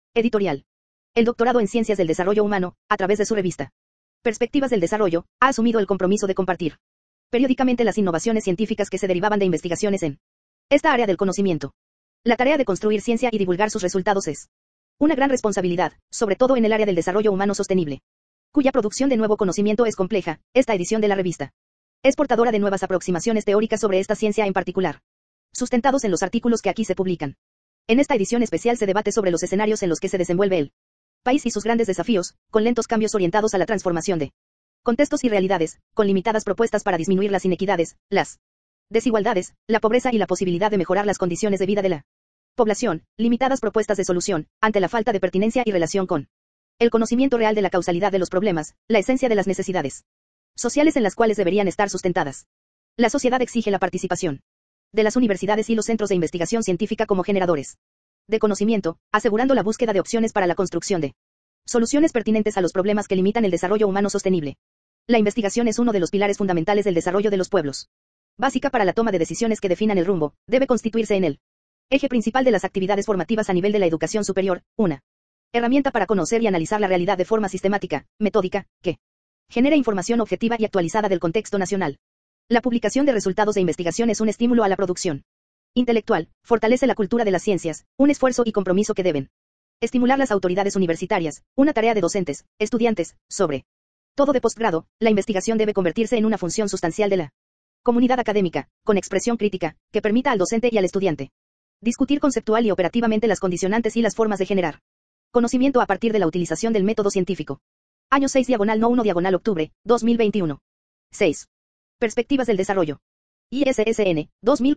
Editorial. El doctorado en Ciencias del Desarrollo Humano, a través de su revista Perspectivas del Desarrollo, ha asumido el compromiso de compartir periódicamente las innovaciones científicas que se derivaban de investigaciones en esta área del conocimiento. La tarea de construir ciencia y divulgar sus resultados es una gran responsabilidad, sobre todo en el área del desarrollo humano sostenible, cuya producción de nuevo conocimiento es compleja. Esta edición de la revista es portadora de nuevas aproximaciones teóricas sobre esta ciencia en particular, sustentados en los artículos que aquí se publican. En esta edición especial se debate sobre los escenarios en los que se desenvuelve el país y sus grandes desafíos, con lentos cambios orientados a la transformación de contextos y realidades, con limitadas propuestas para disminuir las inequidades, las desigualdades, la pobreza y la posibilidad de mejorar las condiciones de vida de la población, limitadas propuestas de solución, ante la falta de pertinencia y relación con el conocimiento real de la causalidad de los problemas, la esencia de las necesidades sociales en las cuales deberían estar sustentadas. La sociedad exige la participación de las universidades y los centros de investigación científica como generadores de conocimiento, asegurando la búsqueda de opciones para la construcción de soluciones pertinentes a los problemas que limitan el desarrollo humano sostenible. La investigación es uno de los pilares fundamentales del desarrollo de los pueblos. Básica para la toma de decisiones que definan el rumbo, debe constituirse en el eje principal de las actividades formativas a nivel de la educación superior, una herramienta para conocer y analizar la realidad de forma sistemática, metódica, que genera información objetiva y actualizada del contexto nacional. La publicación de resultados de investigación es un estímulo a la producción intelectual, fortalece la cultura de las ciencias, un esfuerzo y compromiso que deben estimular las autoridades universitarias, una tarea de docentes, estudiantes, sobre todo de posgrado. La investigación debe convertirse en una función sustancial de la comunidad académica, con expresión crítica, que permita al docente y al estudiante discutir conceptual y operativamente las condicionantes y las formas de generar conocimiento a partir de la utilización del método científico. Año 6/1/octubre, 2021. 6. Perspectivas del desarrollo. ISSN,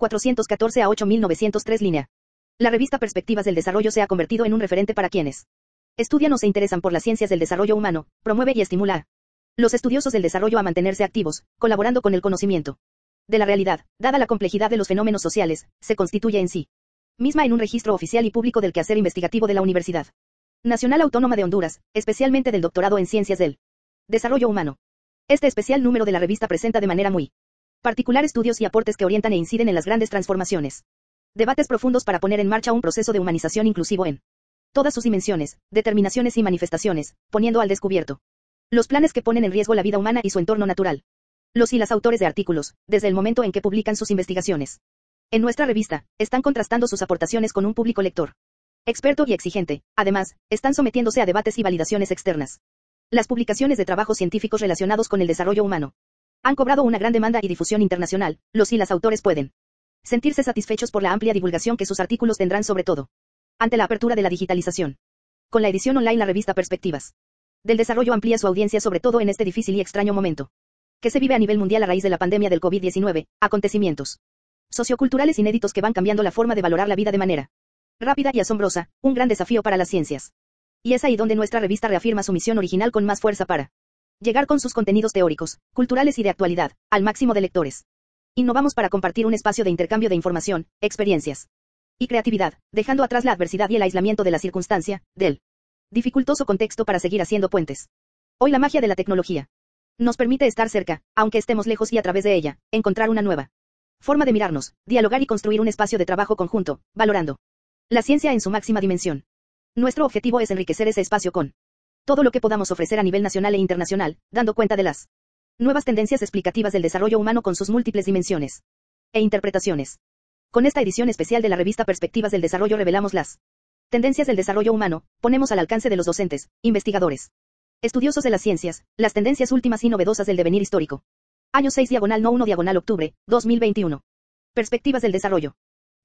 2414 a 8903 línea. La revista Perspectivas del Desarrollo se ha convertido en un referente para quienes estudian o se interesan por las ciencias del desarrollo humano, promueve y estimula a los estudiosos del desarrollo a mantenerse activos, colaborando con el conocimiento de la realidad. Dada la complejidad de los fenómenos sociales, se constituye en sí misma en un registro oficial y público del quehacer investigativo de la Universidad Nacional Autónoma de Honduras, especialmente del doctorado en Ciencias del Desarrollo Humano. Este especial número de la revista presenta de manera muy particular estudios y aportes que orientan e inciden en las grandes transformaciones. Debates profundos para poner en marcha un proceso de humanización inclusivo en todas sus dimensiones, determinaciones y manifestaciones, poniendo al descubierto los planes que ponen en riesgo la vida humana y su entorno natural. Los y las autores de artículos, desde el momento en que publican sus investigaciones en nuestra revista, están contrastando sus aportaciones con un público lector experto y exigente. Además, están sometiéndose a debates y validaciones externas. Las publicaciones de trabajos científicos relacionados con el desarrollo humano han cobrado una gran demanda y difusión internacional. Los y las autores pueden sentirse satisfechos por la amplia divulgación que sus artículos tendrán, sobre todo ante la apertura de la digitalización. Con la edición online, la revista Perspectivas del Desarrollo amplía su audiencia, sobre todo en este difícil y extraño momento que se vive a nivel mundial a raíz de la pandemia del COVID-19, acontecimientos socioculturales inéditos que van cambiando la forma de valorar la vida de manera rápida y asombrosa, un gran desafío para las ciencias. Y es ahí donde nuestra revista reafirma su misión original con más fuerza para llegar con sus contenidos teóricos, culturales y de actualidad, al máximo de lectores. Innovamos para compartir un espacio de intercambio de información, experiencias y creatividad, dejando atrás la adversidad y el aislamiento de la circunstancia, del dificultoso contexto, para seguir haciendo puentes. Hoy la magia de la tecnología nos permite estar cerca, aunque estemos lejos, y a través de ella, encontrar una nueva forma de mirarnos, dialogar y construir un espacio de trabajo conjunto, valorando la ciencia en su máxima dimensión. Nuestro objetivo es enriquecer ese espacio con todo lo que podamos ofrecer a nivel nacional e internacional, dando cuenta de las nuevas tendencias explicativas del desarrollo humano con sus múltiples dimensiones e interpretaciones. Con esta edición especial de la revista Perspectivas del Desarrollo revelamos las tendencias del desarrollo humano, ponemos al alcance de los docentes, investigadores, estudiosos de las ciencias, las tendencias últimas y novedosas del devenir histórico. Año 6/1/octubre, 2021. Perspectivas del Desarrollo.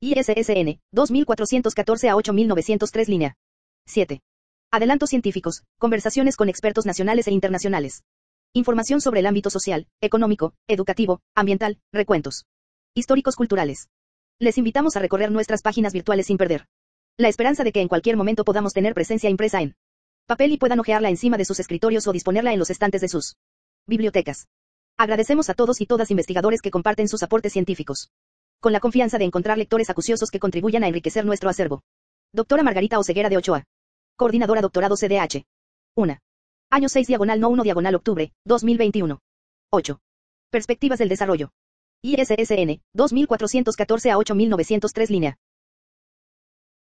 ISSN, 2414 a 8903 línea. 7. Adelantos científicos, conversaciones con expertos nacionales e internacionales. Información sobre el ámbito social, económico, educativo, ambiental, recuentos históricos culturales. Les invitamos a recorrer nuestras páginas virtuales sin perder la esperanza de que en cualquier momento podamos tener presencia impresa en papel y puedan hojearla encima de sus escritorios o disponerla en los estantes de sus bibliotecas. Agradecemos a todos y todas investigadores que comparten sus aportes científicos, con la confianza de encontrar lectores acuciosos que contribuyan a enriquecer nuestro acervo. Doctora Margarita Oseguera de Ochoa. Coordinadora Doctorado CDH. 1. Año 6/1/octubre, 2021. 8. Perspectivas del Desarrollo. ISSN, 2414 a 8903 línea.